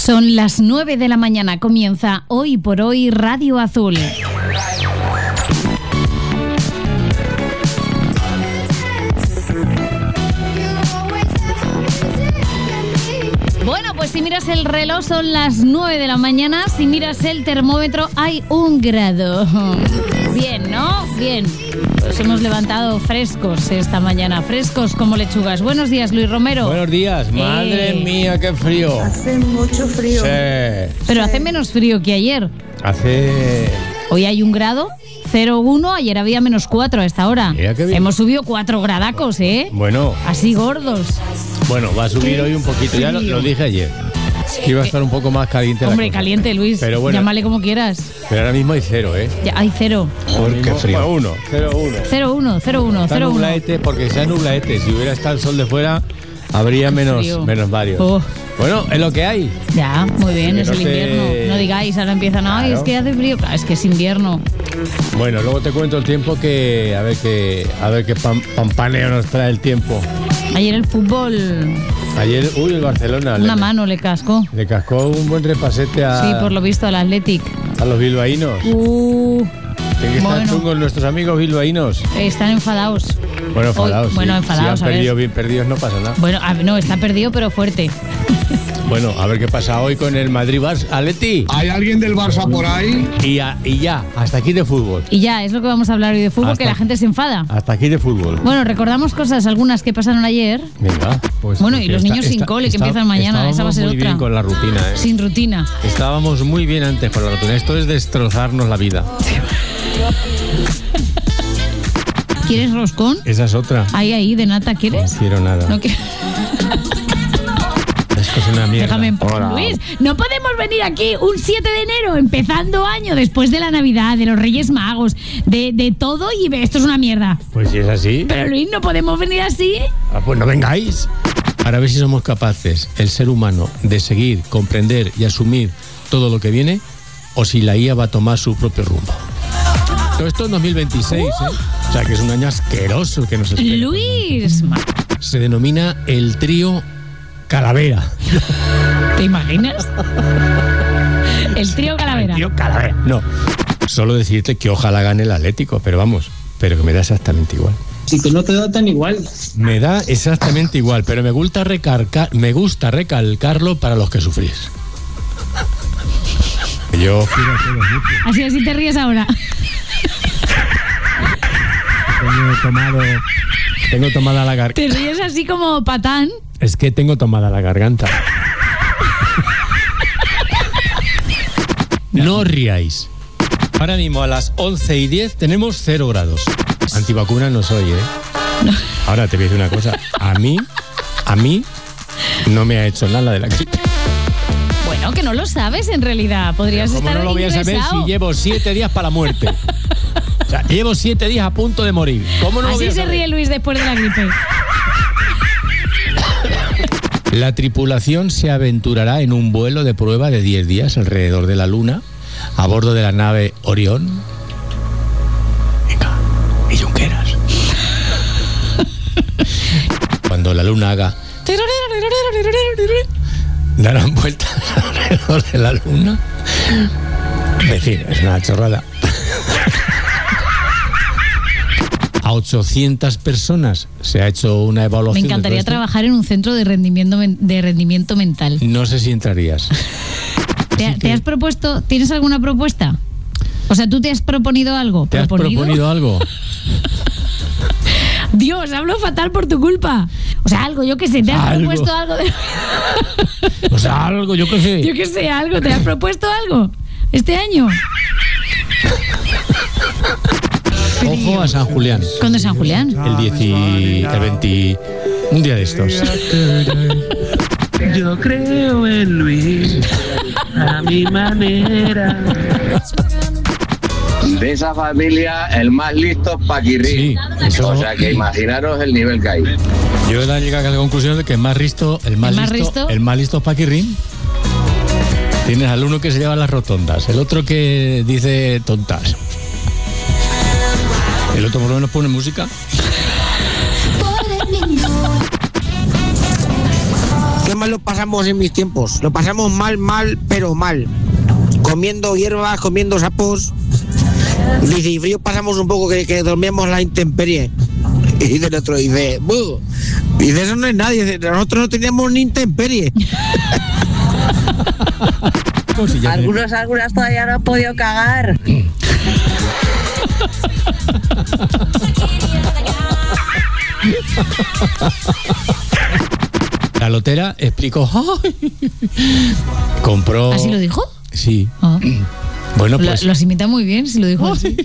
Son las 9 de la mañana, comienza Hoy por Hoy Radio Azul. Bueno, pues si miras el reloj son las 9 de la mañana, si miras el termómetro hay 1 grado. Bien, ¿no? Bien. Pues hemos levantado frescos esta mañana, frescos como lechugas. Buenos días, Luis Romero. Buenos días, madre mía, qué frío. Hace mucho frío. Sí. Pero hace menos frío que ayer. Hoy hay 1 grado, 0,1, ayer había -4 a esta hora. Mira qué bien. Hemos subido 4 gradacos, ¿eh? Bueno. Así gordos. Bueno, va a subir hoy un poquito, ya lo dije ayer. Que iba a estar un poco más caliente. Hombre, caliente, Luis. Pero bueno, llámale como quieras. Pero ahora mismo hay 0, ¿eh? Ya, hay 0. Qué frío. 0,1. 0,1. Nublaete, porque sea nublaete. Si hubiera estado el sol de fuera, habría menos varios. Oh. Bueno, es lo que hay. Ya, muy bien, es el invierno. No digáis, ahora empiezan, ay, Claro. es que hace frío. Claro, es que es invierno. Bueno, luego te cuento el tiempo que a ver qué pampaneo nos trae el tiempo. Ayer el fútbol, Ayer, el Barcelona una mano le cascó. le cascó un buen repasete Sí, por lo visto al Athletic. a los bilbaínos. Tienen Tienen que estar chungos nuestros amigos bilbaínos. Están enfadados. Bueno, enfadados. Bueno, sí. enfadados, Si a han ver. perdido bien perdidos, no pasa nada. Bueno, no, está perdido, pero fuerte. Bueno, a ver qué pasa hoy con el Madrid-Barça. Atleti. ¿Hay alguien del Barça por ahí? Y ya, hasta aquí de fútbol. Y ya, es lo que vamos a hablar hoy de fútbol, que la gente se enfada. Hasta aquí de fútbol. Bueno, recordamos cosas, algunas que pasaron ayer. Venga, pues. Bueno, y los niños sin cole, que empiezan mañana, esa va a ser muy otra. bien con la rutina, ¿eh? Sin rutina. Estábamos muy bien antes con la rutina. Esto es destrozarnos la vida. ¿Quieres roscón? Esa es otra. Ahí, de nata, ¿quieres? No quiero nada. No quiero. Esto es una mierda. Déjame en paz, Hola. Luis. No podemos venir aquí un 7 de enero, empezando año, después de la Navidad, de los Reyes Magos, de todo, y esto es una mierda. Pues si es así. Pero Luis, no podemos venir así. Pues no vengáis. Para ver si somos capaces, el ser humano, de seguir, comprender y asumir todo lo que viene, o si la IA va a tomar su propio rumbo. Todo esto en 2026, ¿eh? O sea, que es un año asqueroso que nos espera. Luis. Se denomina el trío Calavera. ¿Te imaginas? El trío Calavera. Trío Calavera. No, solo decirte que ojalá gane el Atlético, pero vamos, pero que me da exactamente igual. Sí, que no te da tan igual. Me da exactamente igual, pero me gusta recalcarlo para los que sufrís. Yo quiero a todos mucho. Así te ríes ahora. Tengo tomada la Te garganta. ríes así como patán. Es que tengo tomada la garganta. No os riáis. Ahora mismo a las 11:10 tenemos 0 grados. Antivacuna no soy, ¿eh? Ahora te voy a decir una cosa. A mí no me ha hecho nada de la gripe. Bueno, que no lo sabes en realidad. Podrías ¿Cómo estar no lo voy a saber ingresado. si llevo 7 días para la muerte? O sea, llevo 7 días a punto de morir. ¿Cómo no lo voy Así a se saber? ríe Luis después de la gripe. La tripulación se aventurará en un vuelo de prueba de 10 días alrededor de la Luna a bordo de la nave Orión. Venga, y Junqueras. Cuando la Luna haga... darán vueltas alrededor de la Luna. Es decir, es una chorrada. A 800 personas se ha hecho una Me evaluación. encantaría de todo esto. trabajar en un centro de rendimiento mental. No sé si entrarías. ¿Te has propuesto? ¿Tienes alguna propuesta? O sea, ¿tú te has proponido algo? ¿Te has proponido algo? Dios, hablo fatal por tu culpa. O sea, algo, yo qué sé, ¿te has Algo. propuesto algo? O sea, algo, yo qué sé. Yo qué sé, algo, ¿te has propuesto algo este año? Ojo a San Julián. ¿Cuándo es San Julián? El 20... Un día de estos. Yo creo en Luis, a mi manera. De esa familia, el más listo es Paquirrín. Sí, eso- O sea que imaginaros el nivel que hay. Yo he llegado a la conclusión de que el más listo es Paquirrín. Tienes al uno que se lleva las rotondas, el otro que dice tontas. El otro por lo menos pone música. ¿Qué qué mal lo pasamos en mis tiempos. Lo pasamos mal, pero mal. Comiendo hierbas, comiendo sapos. Dice, y frío pasamos un poco que dormíamos la intemperie. Y dice el otro, dice, "Buh". Dice, eso no es nadie. Dice, nosotros no teníamos ni intemperie. Algunas todavía no han podido cagar. La lotera explicó. Compró. ¿Así lo dijo? Sí. Ah. Bueno, pues. Los imita muy bien si lo dijo así.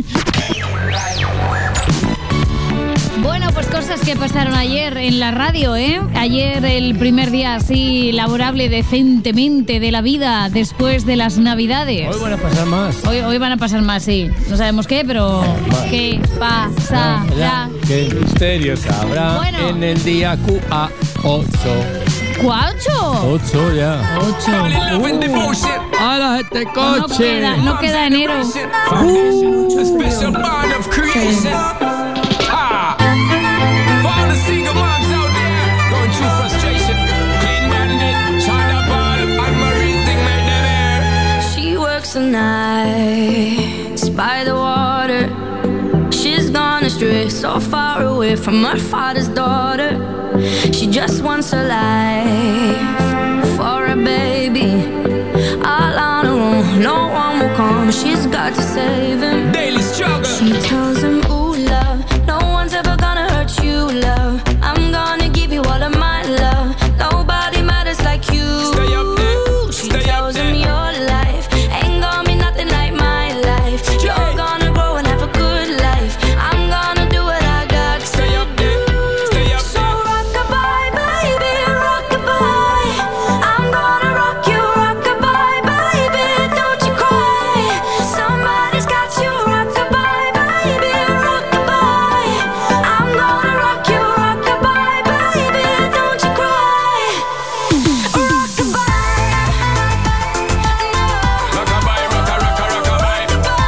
Bueno, pues cosas que pasaron ayer en la radio, ¿eh? Ayer el primer día así laborable decentemente de la vida después de las Navidades. Hoy van a pasar más. Hoy van a pasar más, sí. No sabemos qué, pero ¿qué pasará? ¿Qué misterios habrá Bueno. en el día QA8? ¿Cuácho? 8 ya. 8. ¡Hala, este coche! No queda enero. She works the nights by the water. She's gone astray, so far away from her father's daughter. She just wants a life for a baby. All on her own, no one will come. She's got to save him. Daily struggle. She tells him, ooh, love, no one's ever gonna hurt you, love. I'm gonna give you all of my love. Nobody matters like you. Stay up there. She tells him your life ain't gonna be nothing like my life. You're gonna grow and have a good life. I'm gonna do what I got to do. So rock-a-bye, baby, rock-a-bye. I'm gonna rock you, rock-a-bye, baby. Don't you cry. Somebody's got you, rock-a-bye, baby, rock-a-bye. I'm gonna rock you, rock-a-bye, baby. Don't you cry. Rockabye, rocka, rocka, rockabye.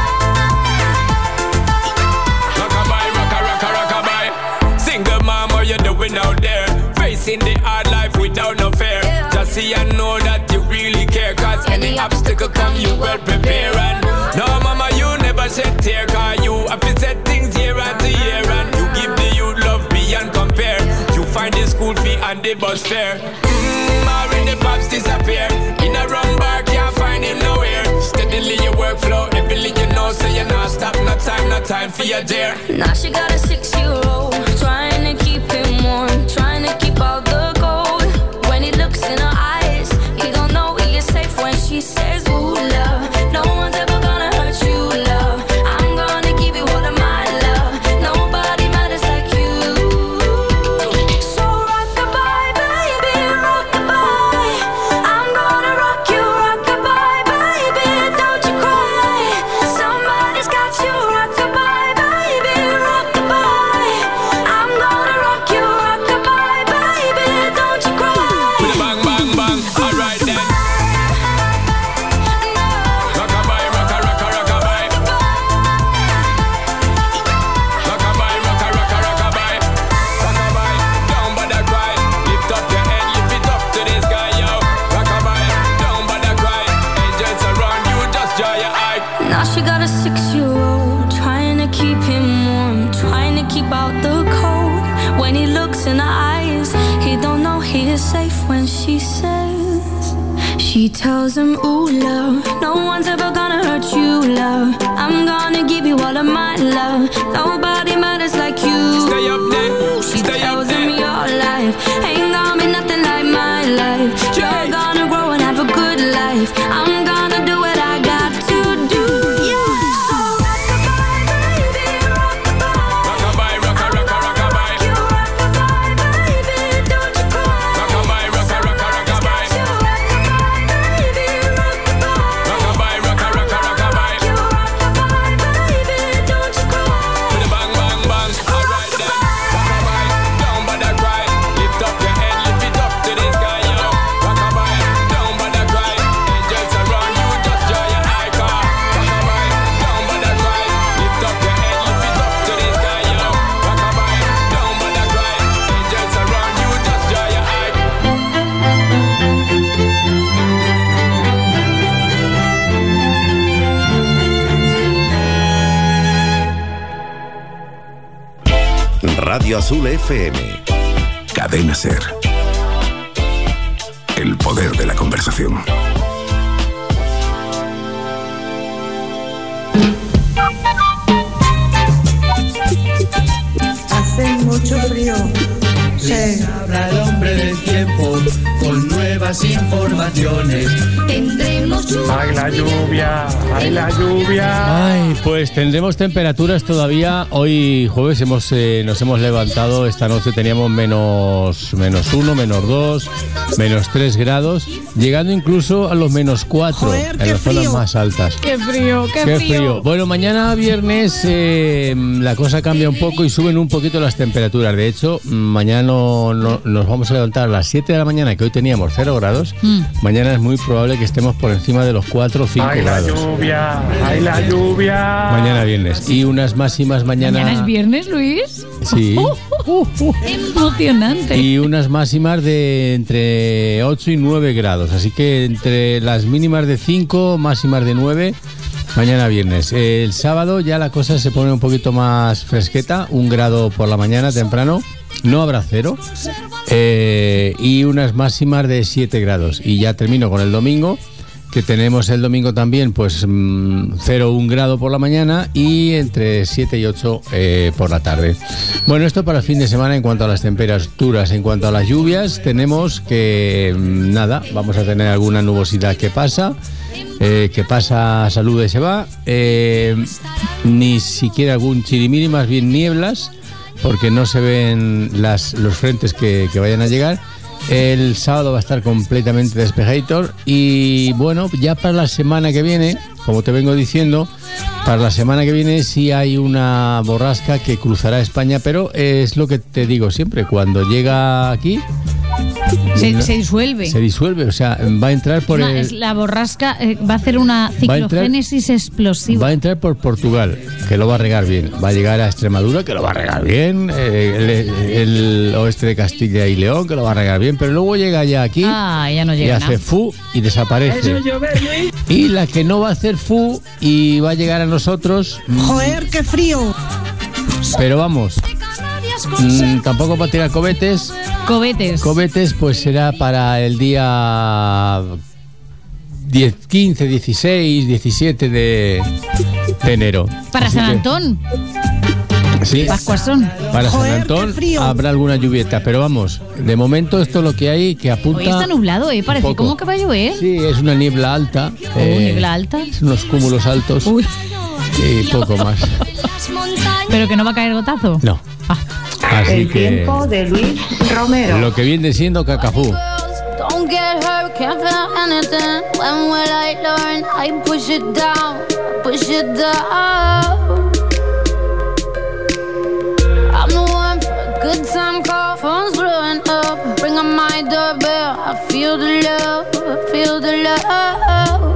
Rockabye, rocka, rocka, rockabye. Single mom, what you doing out there? Facing the hard life without no fear. Just see and know that you really care. Cause any obstacle come, you well prepare. And no, mama, you never shed tear. Cause you have to set things year after year. And you give the youth love beyond compare. You find the school fee and the bus fare. When the pops disappear, in a wrong bar, can't find him nowhere. Steadily your workflow, everything you know, so you're not stop, no time for your dare. Now she got a 6-year-old, trying to keep him warm, trying to keep out the cold. When he looks in her eyes, he don't know he is safe when she says, ooh, love, no one's ever gonna hurt you, love. I'm gonna give you all of my love. Nobody matters like you. So rock-a-bye, baby, rock-a-bye. I'm gonna rock you, rock-a-bye, baby. Don't you cry. Somebody's got you, rock-a-bye, baby, rock-a-bye. I'm gonna rock you, rock-a-bye, baby. Don't you cry. With a bang, bang, bang, alright then. Rockabye, rocka, rocka, rockabye. Rockabye, rocka, rocka, rockabye. Rockabye, don't bother cry. Lift up your head, lift it up to the sky, yo. Rockabye, don't bother cry. Angels around you, just dry your eye. Now she got a 6-year-old, trying to keep him warm, trying to keep out the cold. When he looks in her eyes, he don't know he is safe when she says, she tells him, ooh, love, no one's ever gonna hurt you, love. I'm gonna give you all of my love. Nobody matters like you. Stay up there, She stay up tells there. him your life ain't gonna be nothing like my life. You're gonna grow and have a good life. I'm gonna do what I got to do. So rock-a-bye, baby, rock-a-bye. Rockabye, rocka, rocka, rockabye. You rock-a-bye, baby, don't you cry. Rockabye, rocka, rocka, rockabye. You rock-a-bye, baby, rock-a-bye. Rockabye, rocka, Radio Azul FM. Cadena SER. El poder de la conversación. Hace mucho frío. Se habla el hombre del tiempo con nuevas informaciones. Tendremos ¡Ay, la lluvia! ¡Ay, la lluvia! Ay, pues tendremos temperaturas todavía. Hoy jueves nos hemos levantado. Esta noche teníamos menos 1, menos 2, menos 3 grados, llegando incluso a los menos 4. Joder, en las zonas más altas. ¡Qué frío, qué frío! Bueno, mañana viernes la cosa cambia un poco y suben un poquito las temperaturas. De hecho, mañana nos vamos a levantar a las 7 de la mañana, que hoy teníamos 0 grados. Mañana es muy probable que estemos por encima de los 4 o 5 grados. ¡Ay, la lluvia! ¡Ay, la lluvia! Mañana viernes. Y unas máximas mañana... ¿Mañana es viernes, Luis? Sí. Emocionante. Y unas máximas de entre 8 y 9 grados. Así que entre las mínimas de 5, máximas de 9... Mañana viernes. El sábado ya la cosa se pone un poquito más fresqueta, 1 grado por la mañana temprano, no habrá 0, y unas máximas de 7 grados. Y ya termino con el domingo, que tenemos el domingo también pues 0, 1 grado por la mañana y entre 7 y 8 por la tarde. Bueno, esto para el fin de semana en cuanto a las temperaturas. En cuanto a las lluvias, tenemos que vamos a tener alguna nubosidad que pasa, saluda y se va, ni siquiera algún chirimiri, más bien nieblas, porque no se ven los frentes que vayan a llegar. El sábado va a estar completamente despejado y bueno, ya para la semana que viene, como te vengo diciendo, para la semana que viene sí hay una borrasca que cruzará España, pero es lo que te digo siempre, cuando llega aquí... Se disuelve. Se disuelve, o sea, va a entrar por la borrasca va a hacer una ciclogénesis explosiva. Va a entrar por Portugal, que lo va a regar bien. Va a llegar a Extremadura, que lo va a regar bien. El oeste de Castilla y León, que lo va a regar bien. Pero luego llega ya aquí ya no llega, y hace fu y desaparece. Y la que no va a hacer fu y va a llegar a nosotros... ¡Joder, qué frío! Pero vamos... tampoco para tirar cohetes. Cohetes pues será para el día 15, 16, 17 de enero. Para San Antón. Sí. Pascuasón. Para San Antón habrá alguna lluvieta, pero vamos, de momento esto es lo que hay, que apunta. Hoy está nublado, parece como que va a llover. Sí, es una niebla alta. ¿Niebla alta? Unos cúmulos altos. Uy. Y poco más. ¿Pero que no va a caer gotazo? No. Así el que tiempo de Luis Romero. Lo que viene siendo cacafú. Don't get hurt, can't feel anything. When will I learn? I push it down, push it down. I'm the one for a good time call. Phone's blowing up. Bring on my doorbell. I feel the love, I feel the love.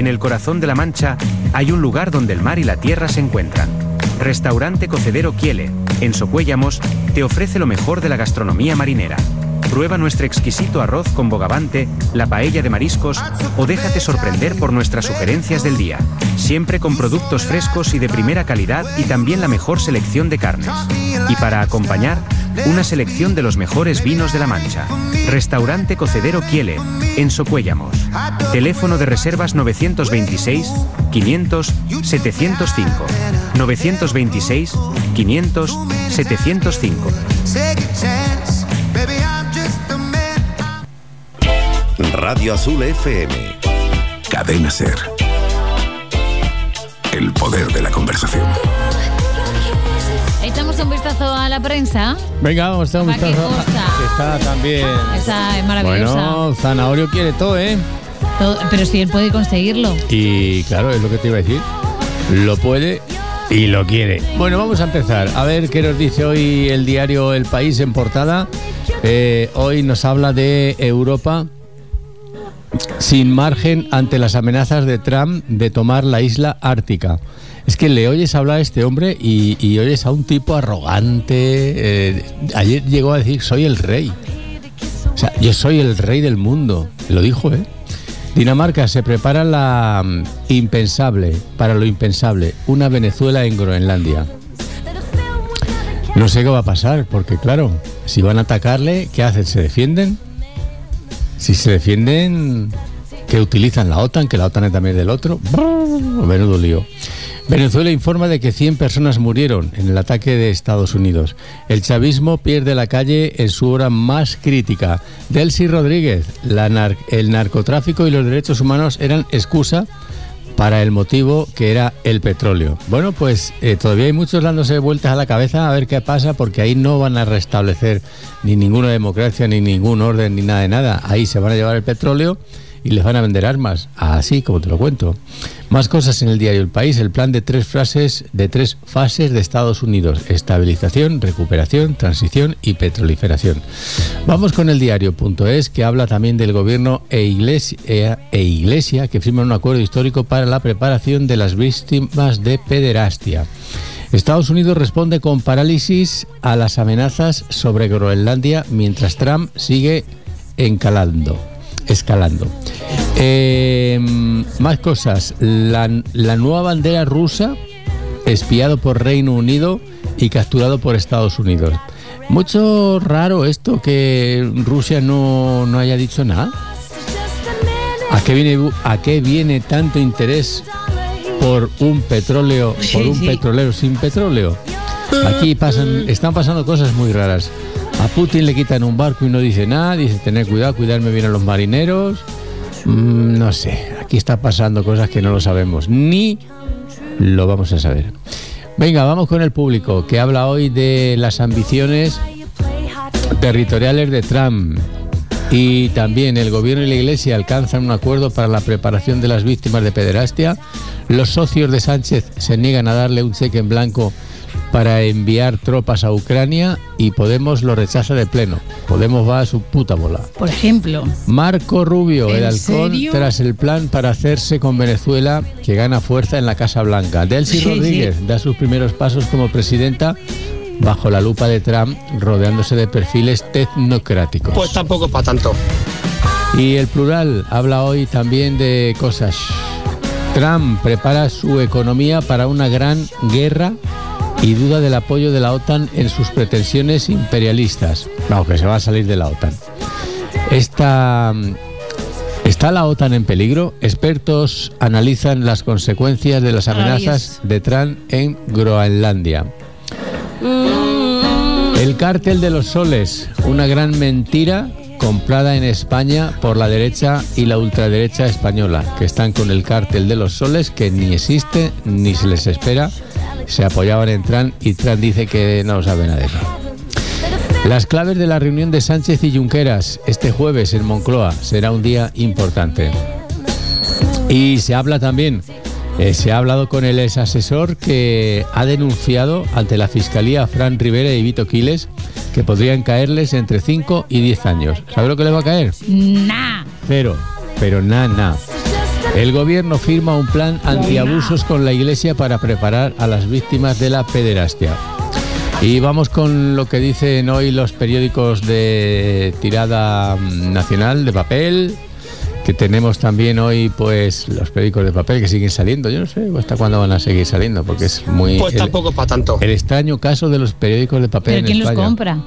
el corazón de La Mancha, hay un lugar donde el mar y la tierra se encuentran. Restaurante Cocedero Quiele, en Socuéllamos, te ofrece lo mejor de la gastronomía marinera. Prueba nuestro exquisito arroz con bogavante, la paella de mariscos o déjate sorprender por nuestras sugerencias del día. Siempre con productos frescos y de primera calidad y también la mejor selección de carnes. Y para acompañar, una selección de los mejores vinos de La Mancha. Restaurante Cocedero Quiele, en Socuéllamos. Teléfono de reservas 926 500 705. 926 500 705. Radio Azul FM. Cadena Ser. El poder de la conversación. Echamos un vistazo a la prensa. Venga, vamos a echar un vistazo. Está también. Esa es maravillosa. Bueno, Zanahorio quiere todo, ¿eh? Todo, pero si él puede conseguirlo. Y claro, es lo que te iba a decir. Lo puede y lo quiere. Bueno, vamos a empezar. A ver qué nos dice hoy el diario El País en portada. Hoy nos habla de Europa sin margen ante las amenazas de Trump de tomar la isla ártica. Es que le oyes hablar a este hombre y oyes a un tipo arrogante. Ayer llegó a decir, soy el rey. O sea, yo soy el rey del mundo. Lo dijo, ¿eh? Dinamarca se prepara para lo impensable, una Venezuela en Groenlandia. No sé qué va a pasar, porque claro, si van a atacarle, ¿qué hacen? ¿Se defienden? Si se defienden, ¿qué utilizan? ¿La OTAN? Que la OTAN es también del otro. Menudo lío. Venezuela informa de que 100 personas murieron en el ataque de Estados Unidos. El chavismo pierde la calle en su hora más crítica. Delcy Rodríguez, el narcotráfico y los derechos humanos eran excusa para el motivo que era el petróleo. Bueno, pues todavía hay muchos dándose vueltas a la cabeza a ver qué pasa, porque ahí no van a restablecer ni ninguna democracia, ni ningún orden, ni nada de nada. Ahí se van a llevar el petróleo y les van a vender armas, así como te lo cuento. Más cosas en el diario El País. El plan de tres fases de Estados Unidos: estabilización, recuperación, transición y petroliferación. Vamos con el diario.es, que habla también del gobierno e Iglesia, que firman un acuerdo histórico para la preparación de las víctimas de pederastia. Estados Unidos responde con parálisis a las amenazas sobre Groenlandia, mientras Trump sigue escalando. Más cosas. La nueva bandera rusa, espiado por Reino Unido y capturado por Estados Unidos. Mucho raro esto, que Rusia no haya dicho nada. ¿A qué viene tanto interés por un petróleo, petrolero sin petróleo? Aquí están pasando cosas muy raras. A Putin le quitan un barco y no dice nada, dice tener cuidado, cuidarme bien a los marineros. No sé, aquí está pasando cosas que no lo sabemos, ni lo vamos a saber. Venga, vamos con el Público, que habla hoy de las ambiciones territoriales de Trump. Y también el gobierno y la Iglesia alcanzan un acuerdo para la preparación de las víctimas de pederastia. Los socios de Sánchez se niegan a darle un cheque en blanco para enviar tropas a Ucrania, y Podemos lo rechaza de pleno. Podemos va a su puta bola. Por ejemplo, Marco Rubio, el halcón, serio? tras el plan para hacerse con Venezuela, que gana fuerza en la Casa Blanca. Delcy Rodríguez da sus primeros pasos como presidenta bajo la lupa de Trump, rodeándose de perfiles tecnocráticos. Pues tampoco es para tanto. Y el Plural habla hoy también de cosas. Trump prepara su economía para una gran guerra y duda del apoyo de la OTAN en sus pretensiones imperialistas. Vamos, que se va a salir de la OTAN. ¿Está la OTAN en peligro? Expertos analizan las consecuencias de las amenazas de Trump en Groenlandia. El cártel de los soles, una gran mentira comprada en España por la derecha y la ultraderecha española, que están con el cártel de los soles, que ni existe ni se les espera. Se apoyaban en Trump y Trump dice que no sabe nada de eso. Las claves de la reunión de Sánchez y Junqueras este jueves en Moncloa. Será un día importante. Y se habla también, se ha hablado con el ex asesor, que ha denunciado ante la Fiscalía a Fran Rivera y Vito Quiles, que podrían caerles entre 5 y 10 años. ¿Sabe lo que le va a caer? Nah. 0, pero nada. El gobierno firma un plan antiabusos con la Iglesia para preparar a las víctimas de la pederastia. Y vamos con lo que dicen hoy los periódicos de tirada nacional de papel, que tenemos también hoy pues los periódicos de papel que siguen saliendo. Yo no sé hasta cuándo van a seguir saliendo, porque es muy... Pues tampoco para tanto. El extraño caso de los periódicos de papel en España. ¿Pero quién los compra?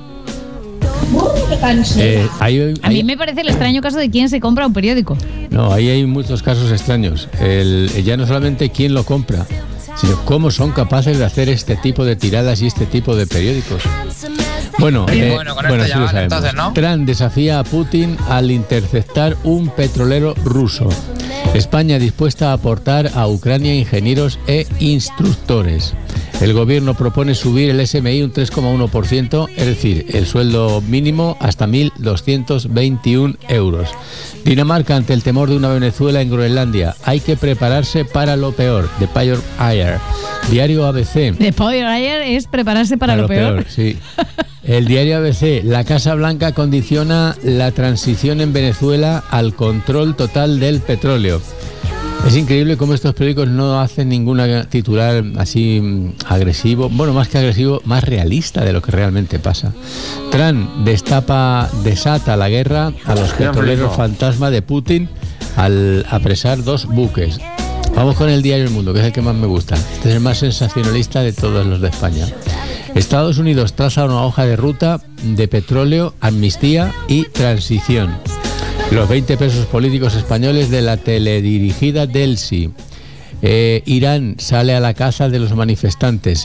A mí me parece el extraño caso de quién se compra un periódico. No, ahí hay muchos casos extraños. Ya no solamente quién lo compra, sino cómo son capaces de hacer este tipo de tiradas y este tipo de periódicos. Bueno, con esto ya vale, entonces, ¿no? Trump desafía a Putin al interceptar un petrolero ruso. España dispuesta a aportar a Ucrania ingenieros e instructores. El gobierno propone subir el SMI un 3,1%, es decir, el sueldo mínimo hasta 1.221 euros. Dinamarca ante el temor de una Venezuela en Groenlandia. Hay que prepararse para lo peor. The Pioneer. Diario ABC. The Pioneer es prepararse para lo peor. Sí. El diario ABC. La Casa Blanca condiciona la transición en Venezuela al control total del petróleo. Es increíble cómo estos periódicos no hacen ninguna titular así agresivo, bueno, más que agresivo, más realista de lo que realmente pasa. Trump desata la guerra a los petroleros fantasma de Putin al apresar 2 buques. Vamos con el diario El Mundo, que es el que más me gusta. Este es el más sensacionalista de todos los de España. Estados Unidos traza una hoja de ruta de petróleo, amnistía y transición. Los 20 presos políticos españoles de la teledirigida Delsi. Irán sale a la caza de los manifestantes.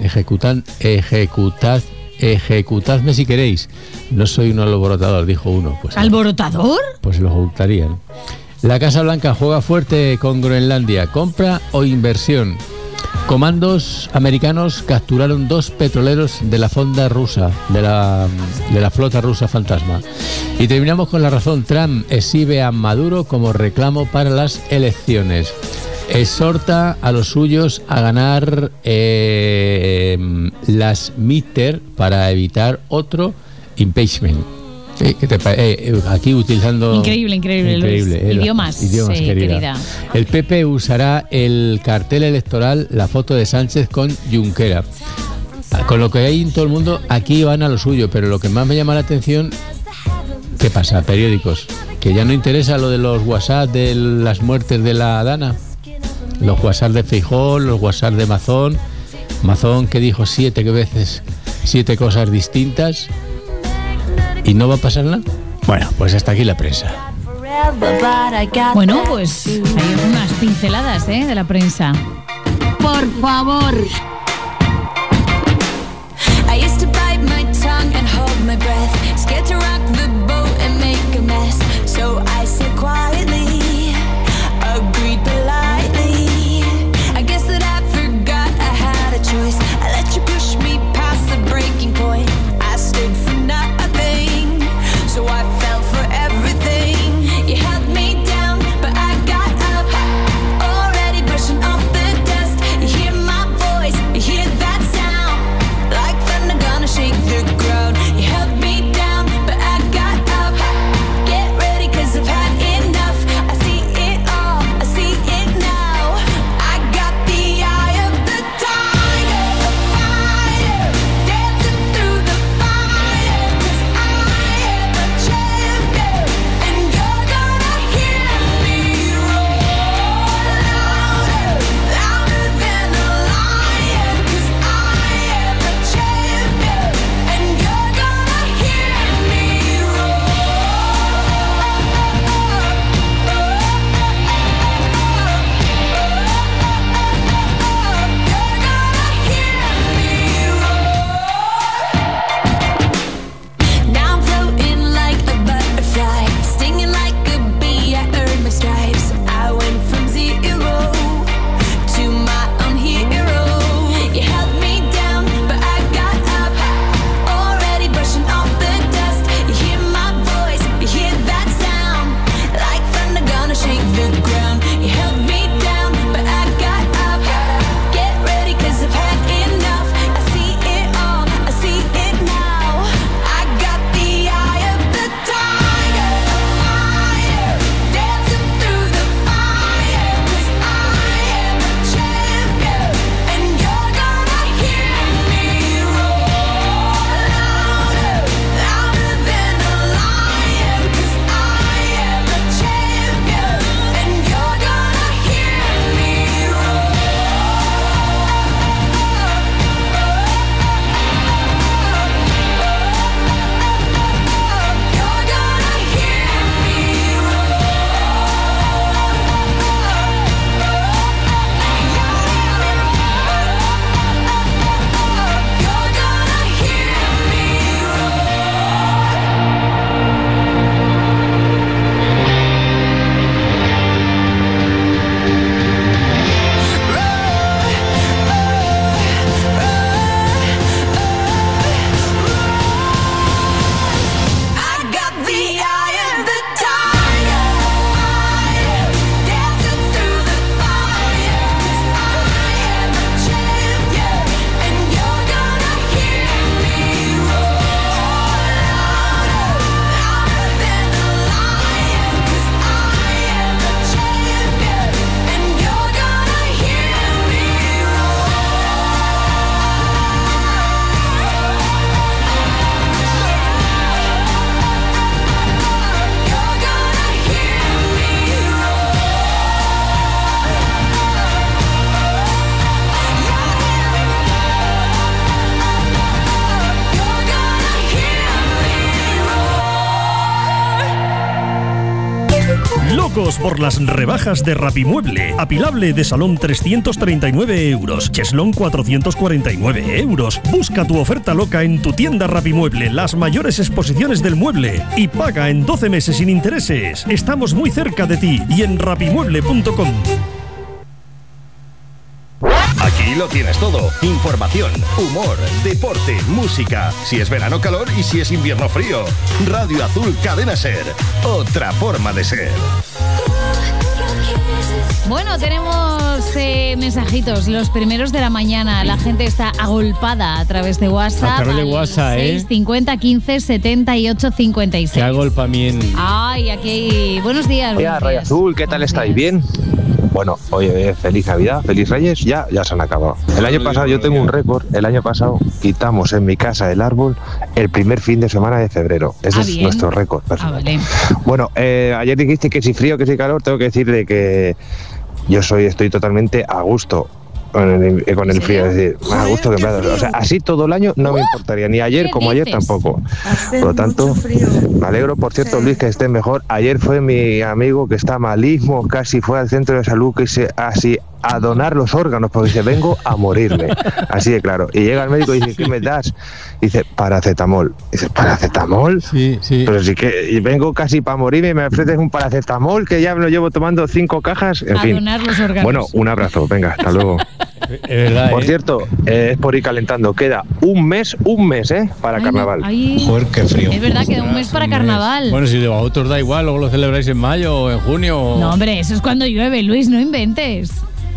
Ejecutadme si queréis. No soy un alborotador, dijo uno. Pues, ¿alborotador? Pues lo ejecutarían. La Casa Blanca juega fuerte con Groenlandia. ¿Compra o inversión? Comandos americanos capturaron 2 petroleros de la fonda rusa, de la flota rusa fantasma. Y terminamos con La Razón. Trump exhibe a Maduro como reclamo para las elecciones. Exhorta a los suyos a ganar las midterm para evitar otro impeachment. ¿Qué te aquí utilizando... Increíble. Idiomas, querida. El PP usará el cartel electoral la foto de Sánchez con Junquera. Con lo que hay en todo el mundo, aquí van a lo suyo, pero lo que más me llama la atención, ¿qué pasa? Periódicos, que ya no interesa lo de los WhatsApp de las muertes de la Dana, los WhatsApp de Feijóo, los WhatsApp de Mazón que dijo 7 veces 7 cosas distintas. ¿Y no va a pasar nada? Bueno, pues hasta aquí la prensa. Bueno, pues hay unas pinceladas de la prensa. Por favor. I used to bite my tongue and hold my breath, scared to rock the boat and make a mess. So I said quietly, agreed politely. I guess that I forgot I had a choice. I let you push me past the breaking point. I stood for nothing. So I fell for everything. You held me down, but I got up. Already brushing off the dust. You hear my voice locos por las rebajas de Rapimueble. Apilable de salón 339 euros. Cheslón 449 euros. Busca tu oferta loca en tu tienda Rapimueble, las mayores exposiciones del mueble. Y paga en 12 meses sin intereses. Estamos muy cerca de ti y en rapimueble.com. Aquí lo tienes todo. Información, humor, deporte, música. Si es verano, calor, y si es invierno, frío. Radio Azul Cadena Ser. Otra forma de ser. Bueno, tenemos mensajitos, los primeros de la mañana. La gente está agolpada a través de WhatsApp. A través de WhatsApp, 650 15 78 56. Qué agolpamiento. Ay, aquí hay... Buenos días. Hola, Radio Azul, ¿qué tal estáis? ¿Bien? Bueno, oye, feliz Navidad, feliz Reyes, ya se han acabado. El año pasado yo tengo un récord, el año pasado quitamos en mi casa el árbol el primer fin de semana de febrero. Ese es nuestro récord personal. Vale. Bueno, ayer dijiste que si frío, que si calor, tengo que decir de que yo estoy totalmente a gusto con el frío, es decir, más a gusto que en verdad. O sea, así todo el año no me importaría, ni ayer como ayer tampoco. Por lo tanto, me alegro, por cierto, Luis, que esté mejor. Ayer fue mi amigo que está malísimo, casi fue al centro de salud, que así a donar los órganos, porque dice, vengo a morirme, así de claro. Y llega el médico y dice, ¿qué me das? Dice, paracetamol. Dice, ¿paracetamol? Sí. Pero sí que vengo casi para morirme y me ofreces un paracetamol que ya me lo llevo tomando 5 cajas, en fin. Donar los órganos. Bueno, un abrazo, venga, hasta luego. Es verdad, por cierto, es por ir calentando, queda un mes, para carnaval. Joder, qué frío. Es verdad, queda un mes para carnaval. Bueno, si de vosotros da igual, luego lo celebráis en mayo o en junio. No, hombre, eso es cuando llueve, Luis, no inventes.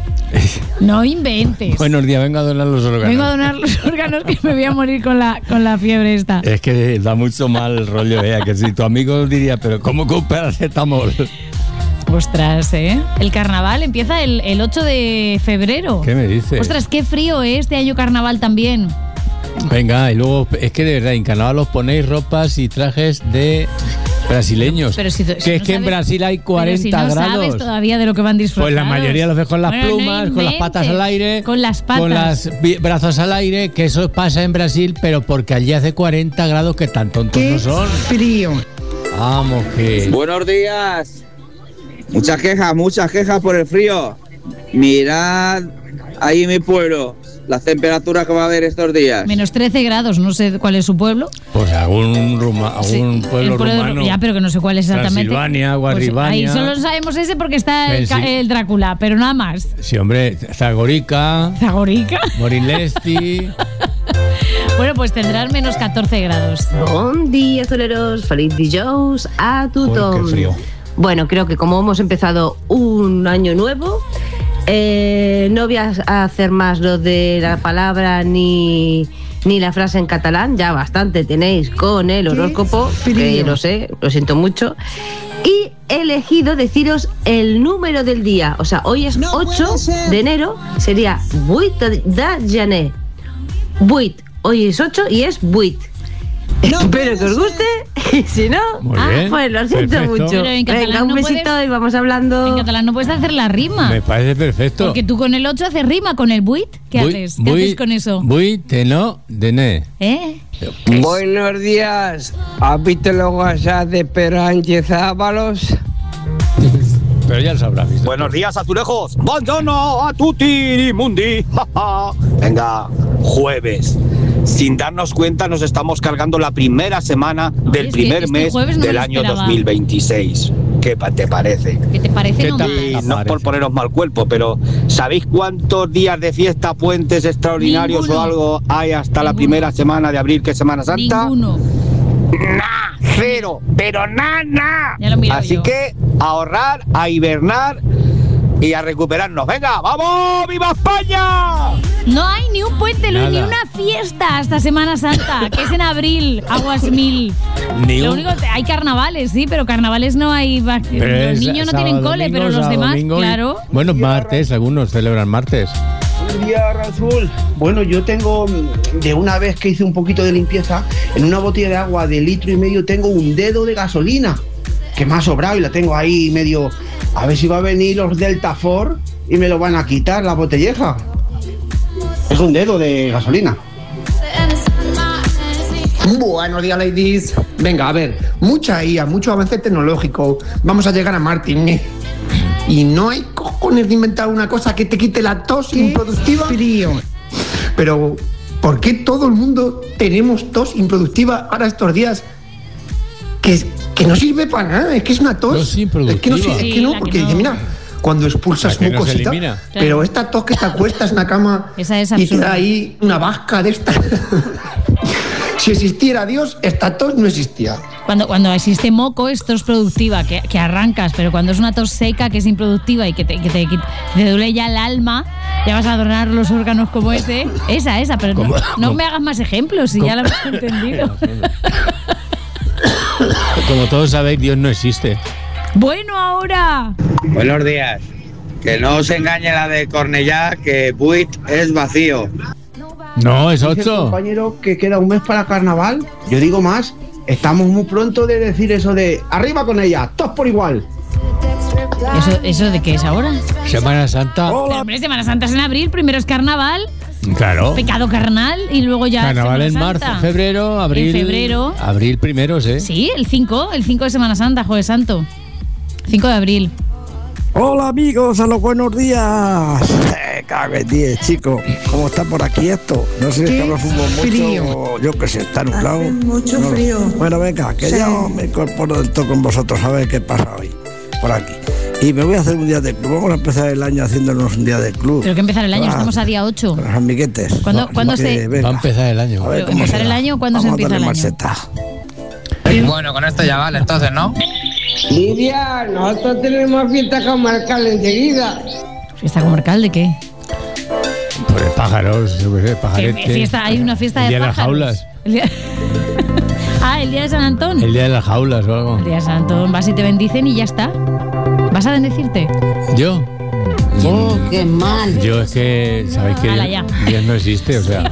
No inventes. Buenos días, vengo a donar los órganos. Vengo a donar los órganos que me voy a morir con la fiebre esta. Es que da mucho mal rollo, que si tu amigo diría, pero ¿cómo con paracetamol? Ostras, el carnaval empieza el 8 de febrero. ¿Qué me dices? Ostras, qué frío este año carnaval también. Venga, y luego, es que de verdad, en carnaval os ponéis ropas y trajes de brasileños. Pero si que no es que sabes, en Brasil hay 40 pero si no grados. Sabes todavía de lo que van disfrazados. Pues la mayoría los ves con las plumas, no con las patas al aire. Con las patas. Con los brazos al aire, que eso pasa en Brasil, pero porque allí hace 40 grados, que tan tontos no son. Frío. Vamos, que... Buenos días. Muchas quejas por el frío. Mirad ahí en mi pueblo las temperaturas que va a haber estos días. Menos 13 grados, no sé cuál es su pueblo. Pues algún pueblo rumano. Ya, pero que no sé cuál es exactamente. Transilvania, Guarribania. Pues ahí solo sabemos ese porque está el Drácula, pero nada más. Sí, hombre, Zagorica. Morilesti. Bueno, pues tendrán menos 14 grados. Buen día, soleros. Feliz dijous a tothom. Qué frío. Bueno, creo que como hemos empezado un año nuevo, no voy a hacer más lo de la palabra ni la frase en catalán, ya bastante tenéis con el horóscopo, que lo sé, lo siento mucho. Y he elegido deciros el número del día, o sea, hoy es 8 de enero, sería 8 de gener. 8, hoy es 8 y es 8. Espero que os guste y si no, pues lo siento mucho. Venga, un besito y vamos hablando. En catalán no puedes hacer la rima. Me parece perfecto. Porque tú con el 8 haces rima, con el 8, ¿qué haces? ¿Qué haces con eso? 8 de ne. Buenos días. ¿Has visto los WhatsApp de Pedro Sánchez Ábalos? Pero ya lo habrás visto. Buenos días, Azulejos. Buongiorno a tutti mundi. Venga, jueves. Sin darnos cuenta nos estamos cargando la primera semana del primer mes del año 2026. ¿Qué te parece? ¿Qué te parece? No por poneros mal cuerpo, pero ¿sabéis cuántos días de fiesta, puentes extraordinarios Ninguno. o algo hay hasta la primera semana de abril, que es Semana Santa? Ninguno. Cero, pero nada. Ya lo miro Así yo. que a ahorrar, a hibernar y a recuperarnos. ¡Venga, vamos! ¡Viva España! No hay ni un puente, Luis, Nada. ni una fiesta hasta Semana Santa, que es en abril, aguas mil. Lo único, hay carnavales, sí, pero carnavales no hay. Pero Los niños no sábado, tienen cole, domingo, pero los sábado, demás, domingo claro. Bueno, martes, algunos celebran martes. Buenos días, Raúl. Bueno, yo tengo, de una vez que hice un poquito de limpieza, en una botella de agua de 1,5 litros tengo un dedo de gasolina que me ha sobrado y la tengo ahí medio. A ver si va a venir los Delta Ford y me lo van a quitar la botelleja. Es un dedo de gasolina. Buenos días, ladies. Venga, a ver, mucha IA, mucho avance tecnológico. Vamos a llegar a Marte. Y no hay cojones de inventar una cosa que te quite la tos improductiva. Pero, ¿por qué todo el mundo tenemos tos improductiva ahora estos días? Que no sirve para nada, es que es una tos. Es que no sirve, es que no, porque dice, mira, cuando expulsas mucosita, pero esta tos que te acuestas en la cama y te da ahí una vasca de esta. Si existiera Dios, esta tos no existía. Cuando existe moco es tos productiva, que arrancas, pero cuando es una tos seca que es improductiva y que te duele ya el alma, ya vas a adornar los órganos como esa, pero no me hagas más ejemplos si ya lo hemos entendido. Como todos sabéis, Dios no existe. Bueno, ahora. Buenos días. Que no os engañe la de Cornellá, que Buit es vacío. No, es Dice 8. el compañero que queda un mes para carnaval. Yo digo más, estamos muy pronto de decir eso de arriba con ella, todos por igual. ¿Eso de qué es ahora? Semana Santa. Pero, hombre, Semana Santa es en abril, primero es carnaval. Claro. Pecado carnal y luego ya. Carnaval en Semana marzo, Santa. febrero, abril. En febrero. Abril primeros, ¿eh? Sí, el 5 de Semana Santa, Jueves Santo. 5 de abril. Hola amigos, a los buenos días. Cago en 10, chicos. ¿Cómo está por aquí esto? No sé si es que me fumo mucho. Yo que sé, está nublado. Hace mucho No. frío. Bueno, venga, que Sí. ya me incorporo del todo con vosotros a ver qué pasa hoy por aquí. Y me voy a hacer un día de club. Vamos a empezar el año haciéndonos un día de club. Pero que empezar el año, estamos a día 8. Con los amiguetes. ¿Cuándo se.? Va a empezar el año. A ver cómo ¿Empezar se el da. año? ¿Cuándo se Vamos a empieza el darle año? marcheta. Bueno, con esto ya vale, entonces, ¿no? Lidia, nosotros tenemos fiesta comarcal enseguida. ¿Fiesta comarcal de qué? Pues pájaros, yo qué sé, pajarete. ¿Qué fiesta? Hay una fiesta El de día de las pájaros. jaulas. El día... el día de San Antón. El día de las jaulas o algo. El día de San Antón, vas y te bendicen y ya está. ¿Vas a bendecirte? ¿Yo? Oh, qué mal. Yo es que, ¿sabéis que Hala, ya. Dios no existe? O sea,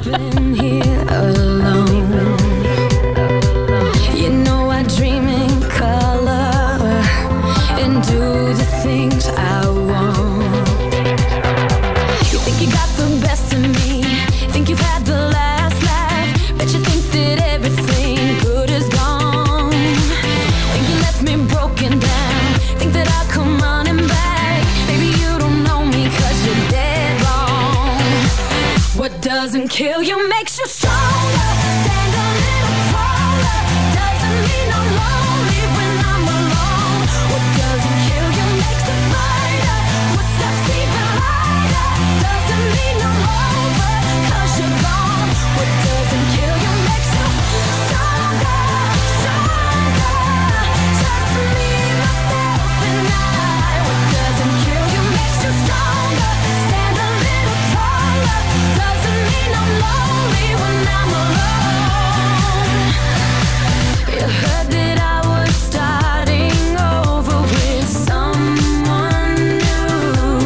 You know I dream in color and do the things I want. You think you got the best of me, think you've had the last laugh, bet you think that everything good is gone. Think you left me broken down, think that I'll come running back. Maybe you don't know me 'cause you're dead wrong. What doesn't kill you makes you stronger. Stand a little taller. Doesn't mean I'm lonely when I'm alone. What doesn't kill you makes a fighter. Footsteps even lighter. Doesn't mean I'm over 'cause you're gone. What doesn't kill you makes you stronger, stronger. Just me, myself, and I. What doesn't kill you makes you stronger. Stand a little taller. Doesn't mean I'm lonely when I'm alone. You heard that I was starting over with someone new.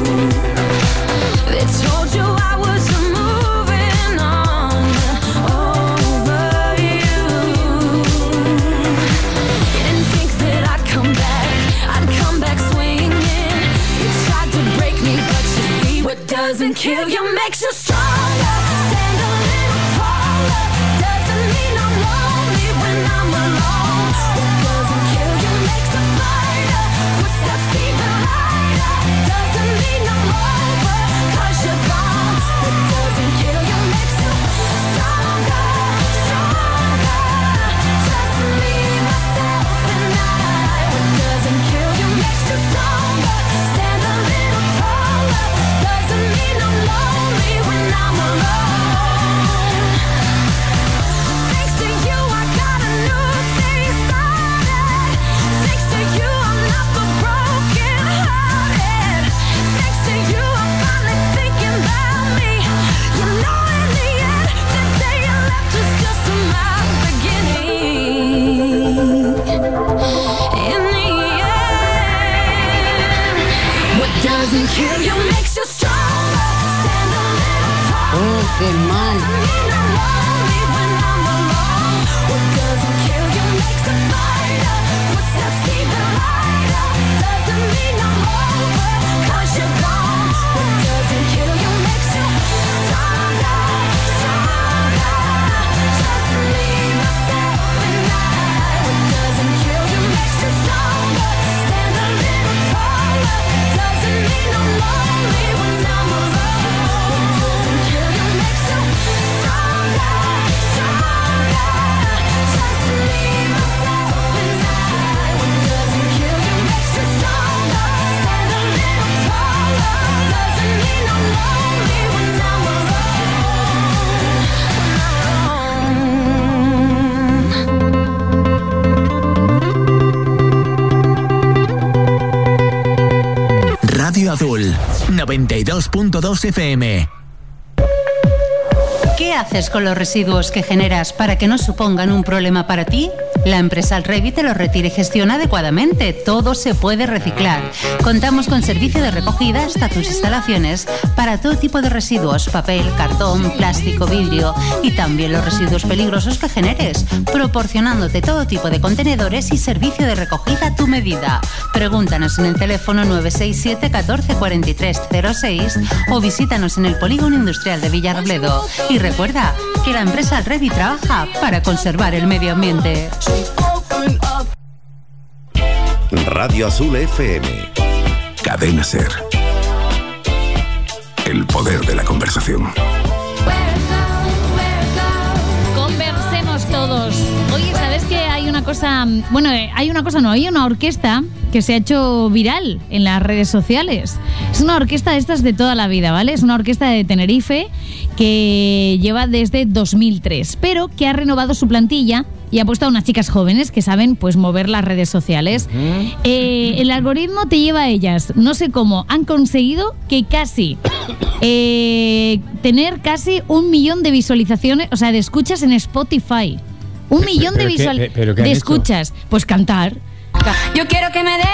They told you I was moving on over you. You didn't think that I'd come back swinging. You tried to break me, but you see what doesn't kill you makes you stronger. Stand a little taller. Doesn't mean I'm lonely when I'm alone. What doesn't kill you makes a fighter. Footsteps even lighter. Doesn't mean I'm over 'cause you're gone. What doesn't kill you makes you stronger, stronger. Just me, myself, and I. What doesn't kill you makes you stronger. Stand a little taller. Doesn't mean I'm lonely when I'm alone. Thanks to you, I got a new day started. Thanks to you, I'm not the broken hearted. Thanks to you, I'm finally thinking about me. You know, in the end, the day you left was just my beginning. In the end, what doesn't kill you makes you stronger. Stand a little taller. Oh, qué mal. What doesn't kill you makes a fighter. Footsteps even lighter. Doesn't mean I'm over 'cause you're gone. What doesn't kill you makes you stronger, stronger. Just me, 92.2 FM. ¿Qué haces con los residuos que generas para que no supongan un problema para ti? La empresa Alrevi te los retira y gestiona adecuadamente. Todo se puede reciclar. Contamos con servicio de recogida hasta tus instalaciones para todo tipo de residuos: papel, cartón, plástico, vidrio y también los residuos peligrosos que generes, proporcionándote todo tipo de contenedores y servicio de recogida a tu medida. Pregúntanos en el teléfono 967 14 43 06 o visítanos en el Polígono Industrial de Villarrobledo. Y recuerda que la empresa Alrevi trabaja para conservar el medio ambiente. Radio Azul FM. Cadena Ser. El poder de la conversación. Conversemos todos. Oye, ¿sabes que hay una cosa? Bueno, hay una orquesta que se ha hecho viral en las redes sociales. Es una orquesta de estas de toda la vida, ¿vale? Es una orquesta de Tenerife que lleva desde 2003, pero que ha renovado su plantilla y ha puesto a unas chicas jóvenes que saben, pues, mover las redes sociales. El algoritmo te lleva a ellas. No sé cómo han conseguido que casi tener casi 1 millón de visualizaciones, o sea, de escuchas en Spotify. 1 millón de escuchas. Pues cantar. Yo quiero que me dé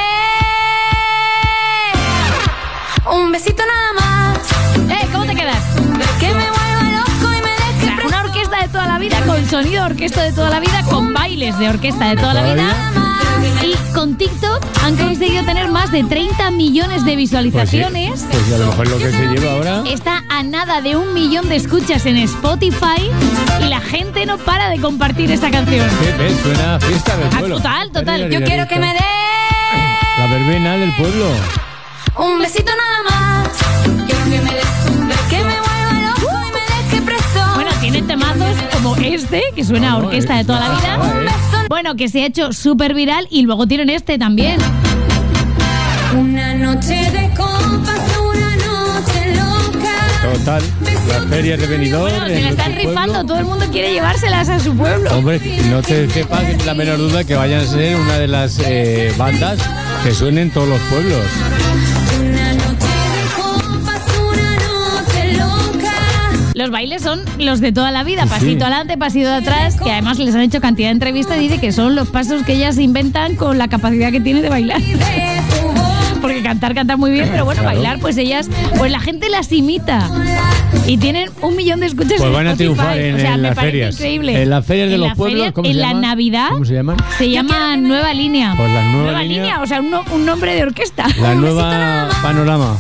un besito nada más. ¿Cómo te quedas? Que me vuelva loco y me deje preso. Una orquesta de toda la vida, con sonido de orquesta de toda la vida, con bailes de orquesta de toda la vida. Y con TikTok han conseguido tener más de 30 millones de visualizaciones. Pues a lo mejor lo que se lleva ahora. Está a nada de 1 millón de escuchas en Spotify y la gente no para de compartir esta canción. ¿Qué ves? Suena a fiesta del pueblo. Total. Yo quiero que me dé la verbena del pueblo. Un besito nada más. Quiero que me des un beso, que me vuelva loco y me deje preso. Bueno, tienen temazos como este, que suena a orquesta de toda la vida. Bueno, que se ha hecho súper viral, y luego tienen este también. Una noche de copas, una noche loca. Total, las ferias de Benidorm. Bueno, se la están rifando, todo el mundo quiere llevárselas a su pueblo. Hombre, no te quepa la menor duda que vayan a ser una de las bandas que suenen en todos los pueblos. Los bailes son los de toda la vida, pasito adelante, pasito atrás, que además les han hecho cantidad de entrevistas y dice que son los pasos que ellas inventan con la capacidad que tiene de bailar. Porque cantar muy bien, pero bueno, claro, bailar, pues ellas, pues la gente las imita. Y tienen 1 millón de escuchas. Pues van a triunfar en las ferias. Increíble. En las ferias de los pueblos, ¿cómo se llaman? En la Navidad. ¿Cómo se llaman? Se llama Nueva Línea. Pues la Nueva Línea, o sea, un nombre de orquesta. La Nueva Panorama.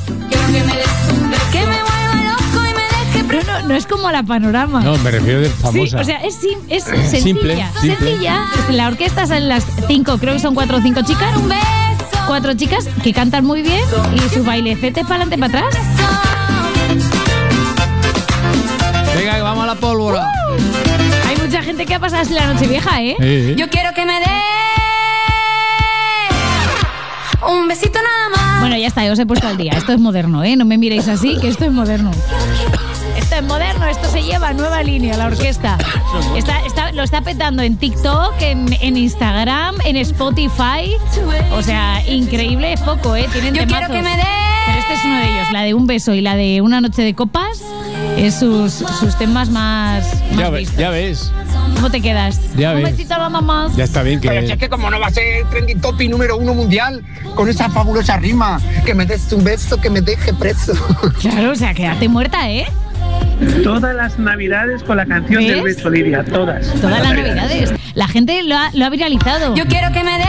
No es como la Panorama. No, me refiero de famosa. Sí, o sea, es sencilla. Simple. Sencilla. La orquesta son las 5, creo que son 4 o 5 chicas. 4 chicas que cantan muy bien y su bailecete para adelante, para atrás. Venga, que vamos a la pólvora. Hay mucha gente que ha pasado así la Nochevieja, ¿eh? Yo quiero que me dé un besito nada más. Bueno, ya está, yo os he puesto al día. Esto es moderno, ¿eh? No me miréis así, que esto es moderno. Esto es moderno, esto se lleva Nueva Línea, la orquesta. Lo está petando en TikTok, en Instagram, en Spotify. O sea, increíble, es poco, ¿eh? Tienen temazos. Quiero que me dé. Pero este es uno de ellos, la de un beso y la de una noche de copas. Es sus temas más vistos. Ya ves. ¿Cómo te quedas? Ya un ves. besito a la mamá. Ya está bien que... Pero si es que como no va a ser trending topic número 1 mundial con esa fabulosa rima, que me des un beso, que me deje preso. Claro, o sea, quédate muerta, ¿eh? Todas las navidades con la canción del beso, Lidia, todas. Todas las navidades. La gente lo ha viralizado. Yo quiero que me dé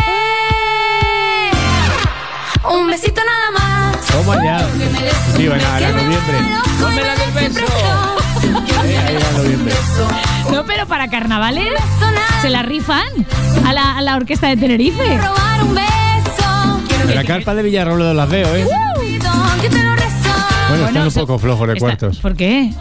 un besito nada más. Toma ya. Sí, bueno, a noviembre. Ponme la del beso. Ahí a noviembre. No, pero para carnavales se la rifan a la orquesta de Tenerife. En la carpa de Villarrobledo las veo, ¿eh? Bueno, están un poco flojos de cuartos. ¿Por qué?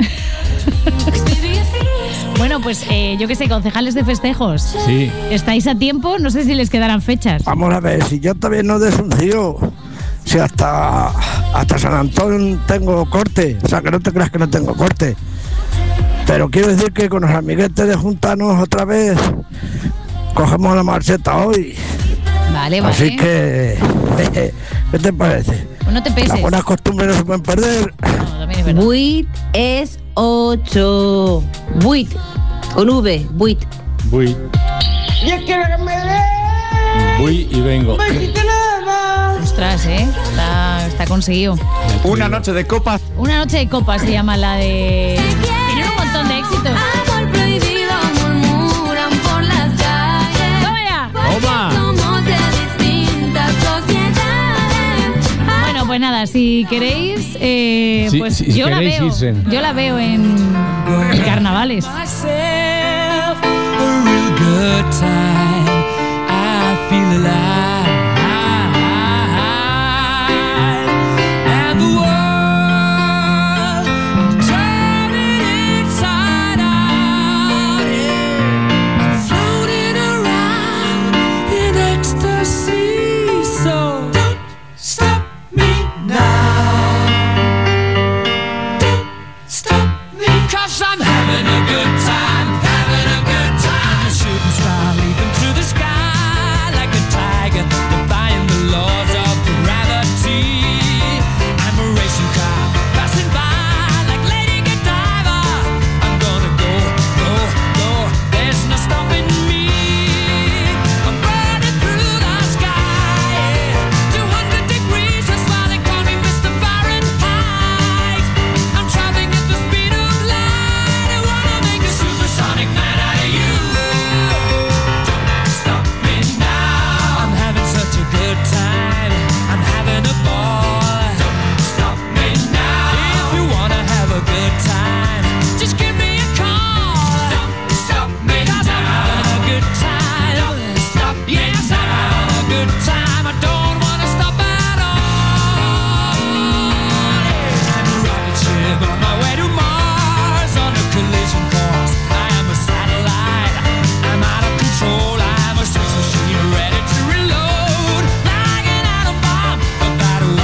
Bueno, pues yo qué sé, concejales de festejos. Sí. ¿Estáis a tiempo? No sé si les quedarán fechas. Vamos a ver, si yo todavía no desuncio, si hasta San Antón tengo corte, o sea, que no te creas que no tengo corte. Pero quiero decir que con los amiguetes de juntarnos otra vez, cogemos la marcheta hoy Vale. Así que, ¿qué te parece? Pues no te peses. Las buenas costumbres no se pueden perder. No, también es verdad. Buit es 8. Buit. Con V. Buit. Voy, Y es que me dé voy y vengo. un besito nada más. Ostras, está conseguido. Una noche de copas. Una noche de copas se llama la de... Tienen un montón de éxitos. Amor prohibido, murmuran por las calles. ¡Toma ya! ¡Toma! Somos de distintas sociedades. Bueno, pues nada, si queréis, pues si yo la queréis veo. irse. Yo la veo en carnavales. Good time, I feel alive, and the world is turning inside out, yeah. I'm floating around in ecstasy, so don't stop me now, don't stop me, 'cause I'm having a good time, having a good time. Shooting star leaping through the sky like a tiger, defying the laws of gravity. I'm a racing car passing by like Lady Godiva. I'm gonna go, go, go. There's no stopping me. I'm burning through the sky, 200 degrees. That's why they call me Mr. Fahrenheit. I'm traveling at the speed of light. I wanna make a supersonic man out of you. Stop me now. I'm having such a good time. I'm having a ball. Don't stop me now. If you wanna have a good time, just give me a call. Don't stop me now. 'Cause I'm having a good time. Don't stop me now. Yes, I'm having a good time. I don't wanna stop at all. I'm a rocket ship on my way to Mars on a collision course. I am a satellite. I'm out of control. I'm a sex machine ready to reload. Like an atom bomb about to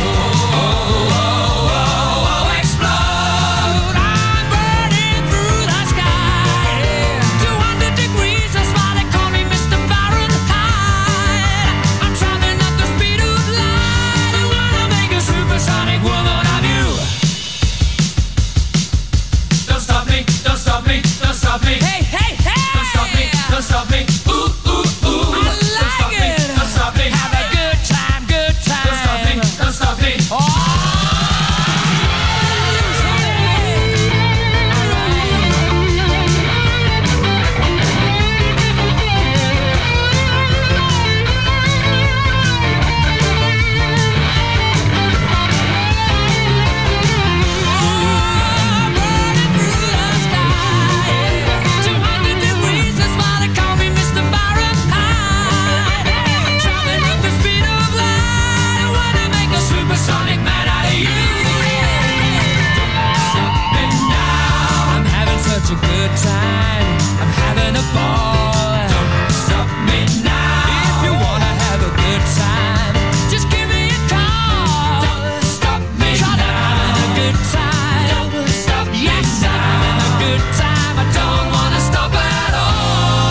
explode. I'm burning through the sky, 200 degrees. That's why they call me Mr. Fahrenheit. I'm traveling at the speed of light. I wanna make a supersonic woman of you. Don't stop me, don't stop me, don't stop me. Hey, hey, hey! Don't stop me, don't stop me. Ooh, ooh, ooh. I like it. Don't stop me. Have a good time, good time. Don't stop me, don't stop me. Sonic man out of you. Stop me now. I'm having such a good time. I'm having a ball. Don't stop me now. If you wanna have a good time, just give me a call. Don't stop me now. I'm having a good time. Don't stop. Yes, I'm having a good time. I don't wanna stop at all.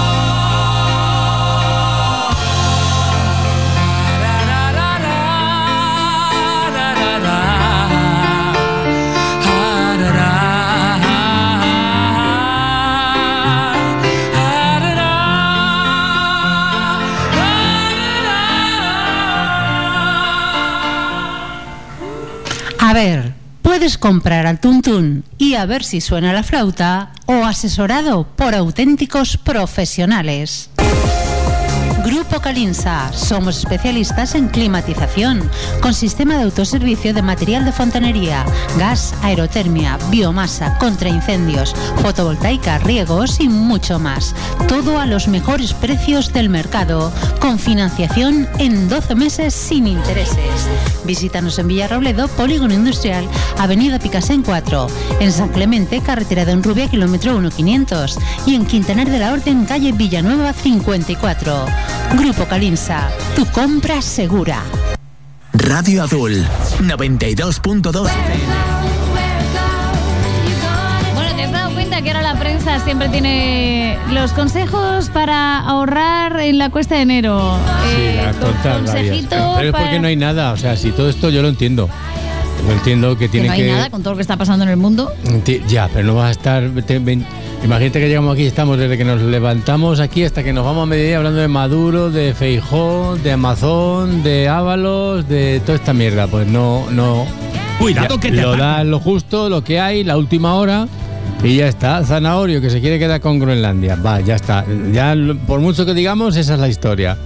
A ver, puedes comprar al tuntún y a ver si suena la flauta o asesorado por auténticos profesionales. Grupo Calinsa. Somos especialistas en climatización, con sistema de autoservicio de material de fontanería, gas, aerotermia, biomasa, contraincendios, fotovoltaica, riegos y mucho más. Todo a los mejores precios del mercado, con financiación en 12 meses sin intereses. Visítanos en Villarrobledo, Polígono Industrial, Avenida Picasen 4, en San Clemente, Carretera de Honrubia, kilómetro 1500, y en Quintanar de la Orden, calle Villanueva 54. Grupo Calinsa, tu compra segura. Radio Azul, 92.2. Bueno, ¿te has dado cuenta cuenta que ahora la prensa siempre tiene los consejos para ahorrar en la cuesta de enero. Sí, las tontas consejito rabias. Pero es porque no hay nada, o sea, si todo esto yo lo entiendo. Yo entiendo que tiene no hay nada con todo lo que está pasando en el mundo. Ya, pero no vas a estar... Imagínate que llegamos aquí, estamos desde que nos levantamos aquí hasta que nos vamos a mediodía hablando de Maduro, de Feijóo, de Amazon, de Ábalos, de toda esta mierda. Pues no... Cuidado que te lo atacan. da lo justo, lo que hay, la última hora y ya está. Zanahorio que se quiere quedar con Groenlandia. Va, ya está. Ya por mucho que digamos, esa es la historia.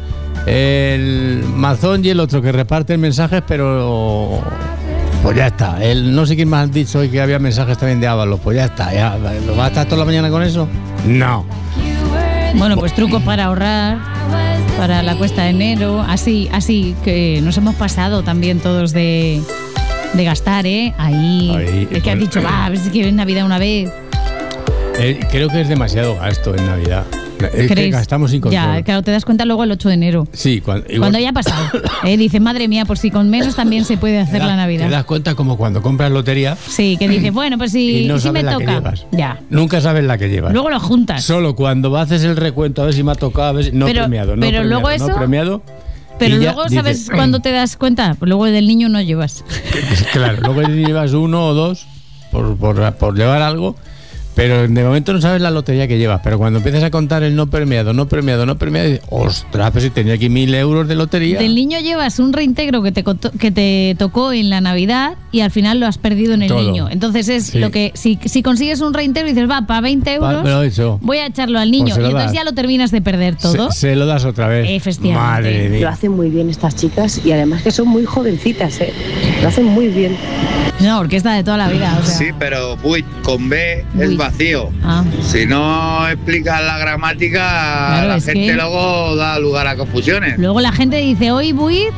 El Mazón y el otro que reparten mensajes, pero... Pues ya está. No sé quién más ha dicho hoy que había mensajes también de Ábalos. Pues ya está. Ya, ¿va a estar toda la mañana con eso? No. Bueno, pues trucos para ahorrar, para la cuesta de enero. Así que nos hemos pasado también todos de gastar, ¿eh? Ahí es que has dicho, va, a ver si quieres Navidad una vez. Creo que es demasiado gasto en Navidad. Es que gastamos sin control. Ya, claro, te das cuenta luego el 8 de enero. Sí, cuando ya ha pasado. Dices, madre mía, por si con menos también se puede hacer la Navidad. Te das cuenta como cuando compras lotería. Sí, que dices, bueno, pues si no si me sabes la que toca. llevas. Ya. Nunca sabes la que llevas. Luego lo juntas. Solo cuando haces el recuento a ver si me ha tocado, a ver si... No Pero premiado, no pero premiado, luego no eso- premiado. Pero Y ya luego, ¿sabes dices, cuándo te das cuenta? Pues luego del niño no llevas. Claro, luego llevas uno o dos por llevar algo, pero de momento no sabes la lotería que llevas. Pero cuando empiezas a contar el no premiado, dices, ostras, pero si tenía aquí 1.000 euros de lotería. Del niño llevas un reintegro que te tocó en la Navidad y al final lo has perdido en el Todo. niño. Entonces es Sí. lo que, si consigues un reintegro y dices, va, para 20 euros, me lo he hecho. voy a echarlo al niño. Pues se Y lo entonces das. ya lo terminas de perder todo. Se lo das otra vez. Efectivamente. Madre mía. Lo hacen muy bien estas chicas y además que son muy jovencitas, ¿eh? Lo hacen muy bien. No, orquesta de toda la vida. O sea. Sí, pero buit con B Buit. es vacío. Ah. Si no explicas la gramática, Claro, la es gente que- luego da lugar a confusiones. Luego la gente dice, hoy buit,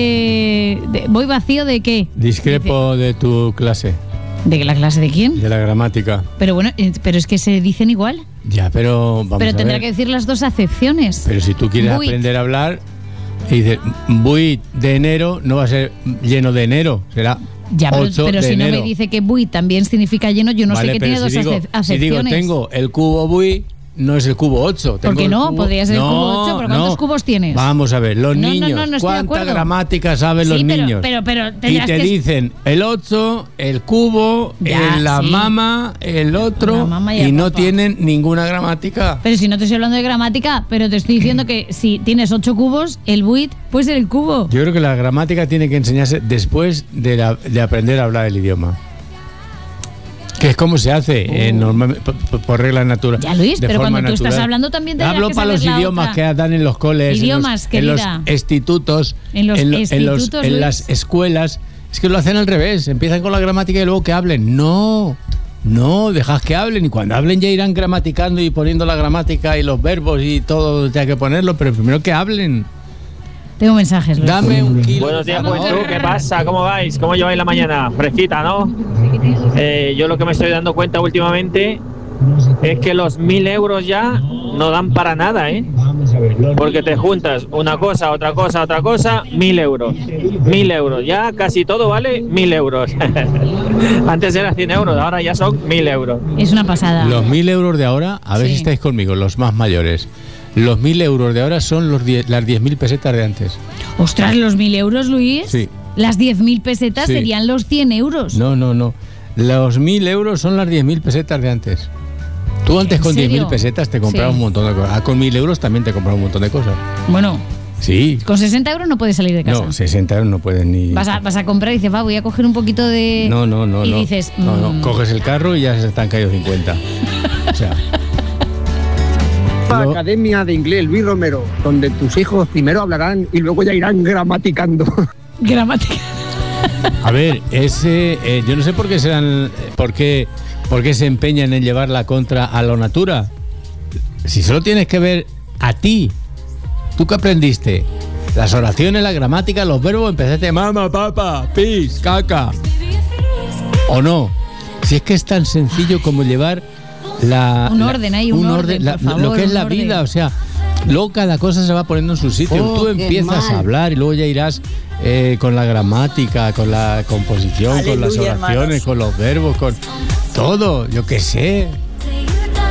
voy vacío de qué? Discrepo de tu clase, ¿De la clase de quién? de la gramática. Pero bueno, pero es que se dicen igual. Ya, pero vamos Pero a tendrá ver. que decir las dos acepciones. Pero si tú quieres Buit. aprender a hablar y dices, buit de enero, no va a ser lleno de enero, será Ya, 8 pero de si no enero. me dice que buit también significa lleno, yo no Vale, sé que pero tiene dos digo, acepciones. Si digo, tengo el cubo buit, no es el cubo 8. ¿Por qué tengo no? cubo- Podría ser el cubo 8, pero ¿cuántos no. cubos tienes? Vamos a ver, los No, no, niños, no, no estoy de ¿cuánta acuerdo. gramática saben los Sí, pero- niños? pero y tendrás te que- dicen el 8, el cubo, Ya, la sí. mama, el otro, La mama y y el no papá. tienen ninguna gramática. Pero si no te estoy hablando de gramática, pero te estoy diciendo que si tienes 8 cubos, el buit puede ser el cubo. Yo creo que la gramática tiene que enseñarse después de aprender a hablar el idioma. Que es como se hace por reglas naturales. Ya, Luis, pero cuando tú estás hablando también tendrás Hablo que para saber los la idiomas otra. que dan en los coles, Idiomas, en los querida. institutos, En los institutos, en Luis. las escuelas. Es que lo hacen al revés. Empiezan con la gramática y luego que hablen. No, dejad que hablen. Y cuando hablen ya irán gramaticando y poniendo la gramática y los verbos y todo ya hay que ponerlo. Pero primero que hablen. Tengo mensajes, Luis. Dame un kilo. Buenos días, juventud. ¿Qué pasa? ¿Cómo vais? ¿Cómo lleváis la mañana? Fresquita, ¿no? Yo lo que me estoy dando cuenta últimamente es que los 1.000 euros ya no dan para nada, ¿eh? Porque te juntas una cosa, otra cosa, 1.000 euros. 1.000 euros. Ya casi todo vale 1.000 euros. Antes era 100 euros, ahora ya son 1.000 euros. Es una pasada. Los 1.000 euros de ahora, a ver Sí. si estáis conmigo, los más mayores. Los 1.000 euros de ahora son las 10.000 pesetas de antes. Ostras, los 1.000 euros, Luis. Sí. Las 10.000 pesetas Sí. serían los 100 euros. No. Los 1.000 euros son las 10.000 pesetas de antes. Tú antes ¿En con serio? 10.000 pesetas te comprabas Sí. un montón de cosas. Con 1.000 euros también te comprabas un montón de cosas. Bueno, Sí. con 60 euros no puedes salir de casa. No, 60 euros no puedes ni... Vas a comprar y dices, va, voy a coger un poquito de... No. Y dices, No. Coges el carro y ya se te han caído 50. O sea... La Academia de Inglés Luis Romero, donde tus hijos primero hablarán y luego ya irán gramaticando. Gramática. A ver, yo no sé por qué por qué se empeñan en llevar la contra a lo natura. Si solo tienes que ver a ti, ¿tú qué aprendiste? Las oraciones, la gramática, los verbos, empezaste mama, papa, pis, caca. ¿O no? Si es que es tan sencillo como llevar Un orden ahí, un orden, por favor, lo que es un la orden. vida, o sea, luego cada cosa se va poniendo en su sitio. Oh, Tú qué empiezas mal. a hablar y luego ya irás con la gramática, con la composición, con las Aleluya, oraciones, hermanos. con los verbos, con todo, yo qué sé.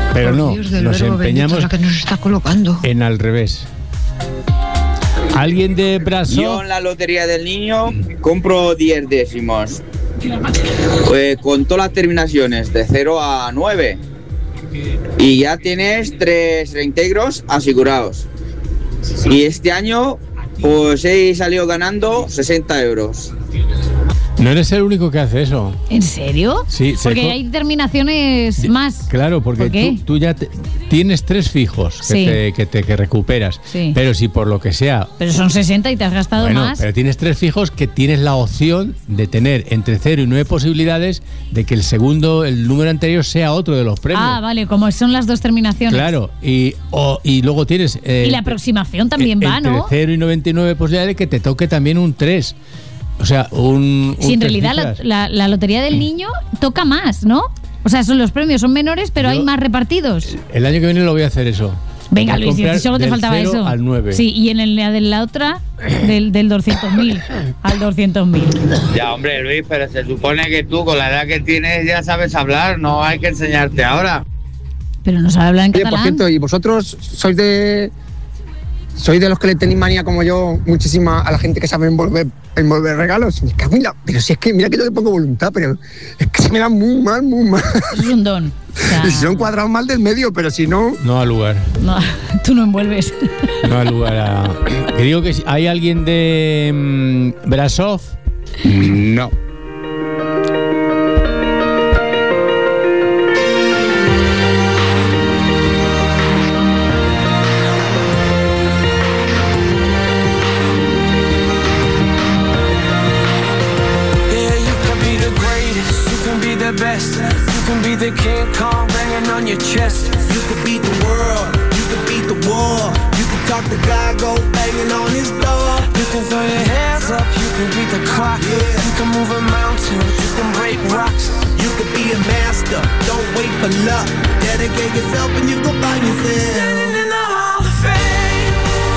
Pero no, Dios del nos verbo bendito, empeñamos la que nos está colocando. en al revés. ¿Alguien de Brasov? Yo en la lotería del niño compro 10 décimos. Con todas las terminaciones de 0 a 9. Y ya tienes 3 reintegros asegurados. Y este año pues he salido ganando 60 euros. No eres el único que hace eso. ¿En serio? Sí, Porque hay terminaciones más. Claro, porque ¿Por qué? tú ya tienes 3 fijos Sí. que recuperas. Sí. Pero si por lo que sea... Pero son 60 y te has gastado Bueno, más. pero tienes 3 fijos que tienes la opción de tener entre 0 y 9 posibilidades de que el número anterior sea otro de los premios. Ah, vale, como son las 2 terminaciones. Claro, y luego tienes... Y la aproximación también va, entre ¿no? 0 y 99 posibilidades que te toque también un 3. O sea, un Sí, en tres realidad cifras. la lotería del niño toca más, ¿no? O sea, los premios son menores, pero hay más repartidos. El año que viene lo voy a hacer eso. Venga, Voy a Luis, si comprar solo te del faltaba 0 eso. al 9. Sí, y en la de la otra, del 200.000 al 200.000. Ya, hombre, Luis, pero se supone que tú, con la edad que tienes, ya sabes hablar, no hay que enseñarte ahora. Pero no sabe hablar en Oye, por catalán. cierto, ¿y vosotros sois de los que le tenéis manía como yo muchísima a la gente que sabe envolver regalos? Me cago en la- pero si es que mira que yo le pongo voluntad, pero es que se me da muy mal, muy mal. Es un don. O sea, Si son cuadrados mal del medio, pero si no... No al lugar. no, tú no envuelves. No al lugar a... Que digo que si hay alguien de Brasov. No. Yeah, you can be the greatest, you can be the best, you can be the King Kong banging on your chest. You could beat the world, you could beat the war. You could talk to God, go banging on his door. You can throw your hands up, you can beat the clock. You can move a mountain, you can break rocks. You could be a master, don't wait for luck. Dedicate yourself and you go find yourself. Standing in the Hall of Fame,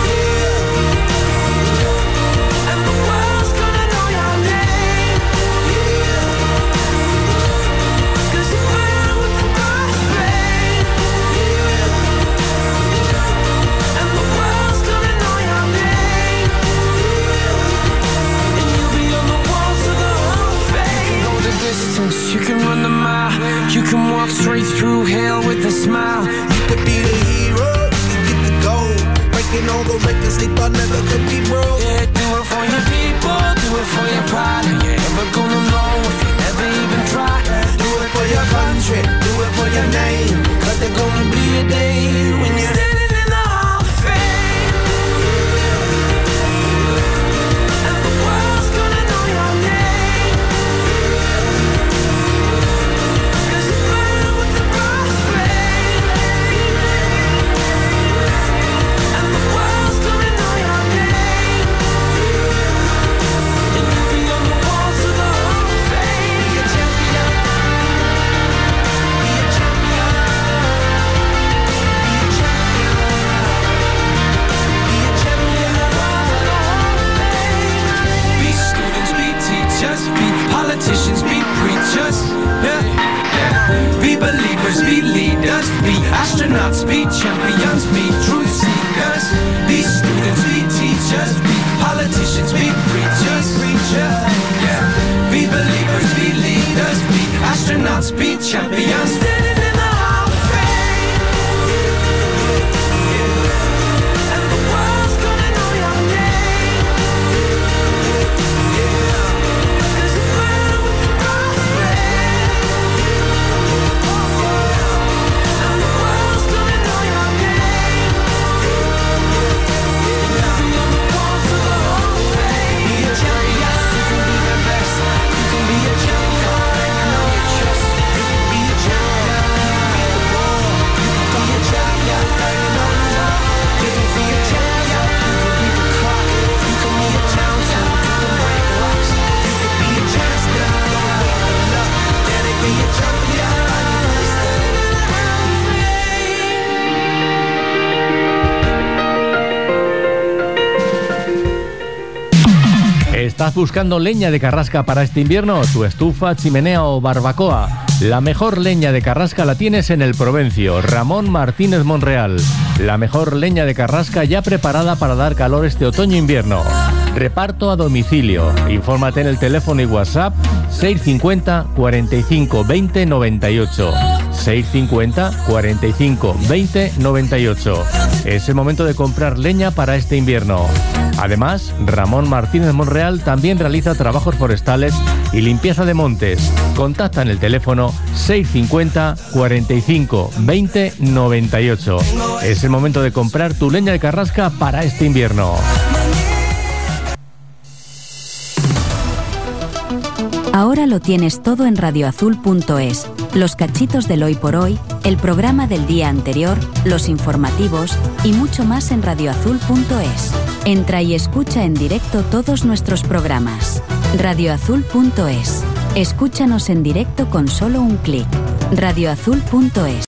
and the world's gonna know your name. 'Cause you burn with the brightest flame, and the world's gonna know your name. And you'll be on the walls of the Hall of Fame. You can go the distance, you can run the mile, you can walk straight through hell with a smile. You could be the hero, you could get the gold. Breaking all the records they thought never could be broke. Yeah, do it for your people, do it for your pride. And you're never gonna know if you never even try. Do it for your country, do it for your name. 'Cause there's gonna be a day when you're Standing in the Hall of Fame, and the world's gonna know your name. 'Cause you burn with the brightest flame, and the world's gonna know your name. And you'll be on the walls of the Hall of Fame. Be a champion, be a champion, be a champion, be a champion. Be students, be teachers, be politicians, be preachers. Yeah, yeah. Be believers, be leaders, be astronauts, be champions, be truth seekers. Be students, be teachers, be politicians, be preachers. Yeah. Be believers, be leaders, be astronauts, be champions. Standing in the Hall of Fame, and the world's gonna know your name. 'Cause you burn with the brightest flame, and the world's gonna know your name. You'll be on the walls of the Hall of Fame. Be a champion, you can be the best. You can be a champion, banging on your chest. You can be a champion, you can beat the war. You can be a champion, banging on the wall. You can be a champion, you can beat the clock. You can move a mountain, you can break rocks. You can be a champion, don't wait for luck. Dedicate your champion, standing in the Hall of ¿Estás buscando leña de carrasca para este invierno? ¿Tu estufa, chimenea o barbacoa La mejor leña de carrasca la tienes en el Provencio, Ramón Martínez Monreal. La mejor leña de carrasca ya preparada para dar calor este otoño-invierno. Reparto a domicilio. Infórmate en el teléfono y WhatsApp 650 45 20 98. 650 45 20 98. Es el momento de comprar leña para este invierno. Además, Ramón Martínez Monreal también realiza trabajos forestales y limpieza de montes. Contacta en el teléfono 650 45 20 98. Es el momento de comprar tu leña de carrasca para este invierno. Ahora lo tienes todo en radioazul.es. Los cachitos del hoy por hoy, el programa del día anterior, los informativos y mucho más en radioazul.es. Entra y escucha en directo todos nuestros programas. radioazul.es. Escúchanos en directo con solo un clic. radioazul.es.